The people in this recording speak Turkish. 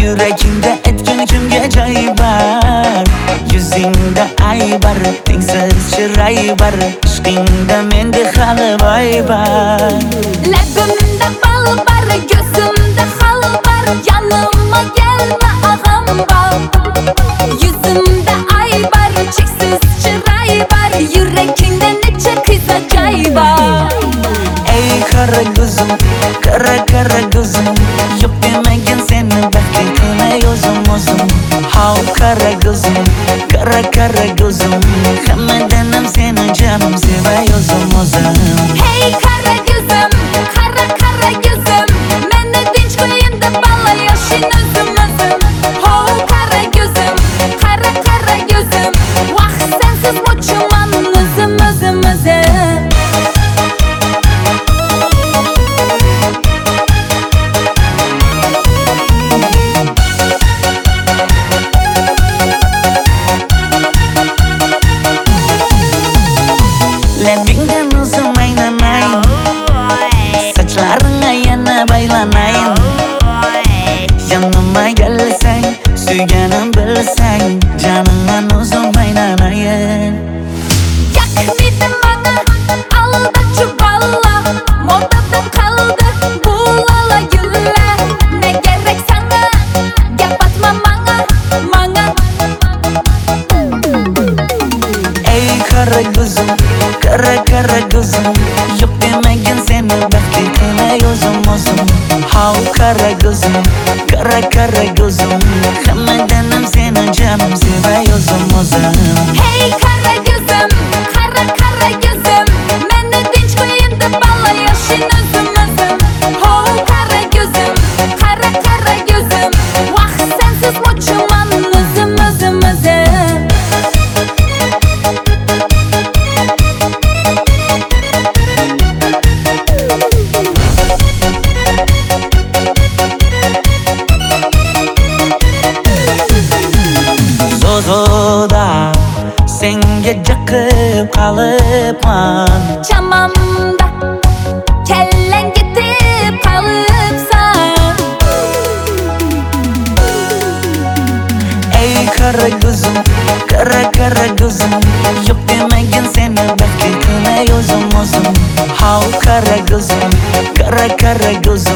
Yüreğimde etkin kimge joy var. Yüzingde ay var, tengsiz chiroy var. Ishqingda mende hali boy var. Labimda bal var, gözümde hal var. Yanıma gelme ağam bal. Yüzümde ay var, cheksiz chiroy var. Yüreğimde neçe kız ajoy var. Ey kara gözüm, kara gözüm. Yok demegin seni baxtli qilmay o'zim. Hav kara gözüm, kara gözüm. Hammadanam seni canım sevay o'zim. Hey kara gözüm, kara gözüm. Meni dinch qo'ying deb balla yoshing o'zim. Ho kara gözüm, kara gözüm. Vaqt sensiz mo'chiman o'zim. Labingdan o'zim aylanay, sochlaringga yana baylanay. Yanıma gelsang, suyganim bilsang, canimdan o'zim aylanayin. Yakmidi bana aldachu balla. Modada kaldı bu lala gülle. Ne gerek sana, gap atma manga. Ey kara gözüm, kara gözüm. Yok demegin seni baxtli qilmay o'zim. Hav kara gözüm, kara gözüm. Hammadanam seni canım sevay o'zim. Hey kara gözüm, kara gözüm. Meni dinch qo'ying deb balla yoshing o'zim. Ho kara gözüm, kara gözüm. Vaqt sensiz mo'chiman o'zim. Zozoda senga jaqib qolibman. Chamamda kellang ketib qolibsan. Ey kara gözüm, kara gözüm. Yok demegin seni baxtli qilmay o'zim. Hav kara gözüm, kara gözüm.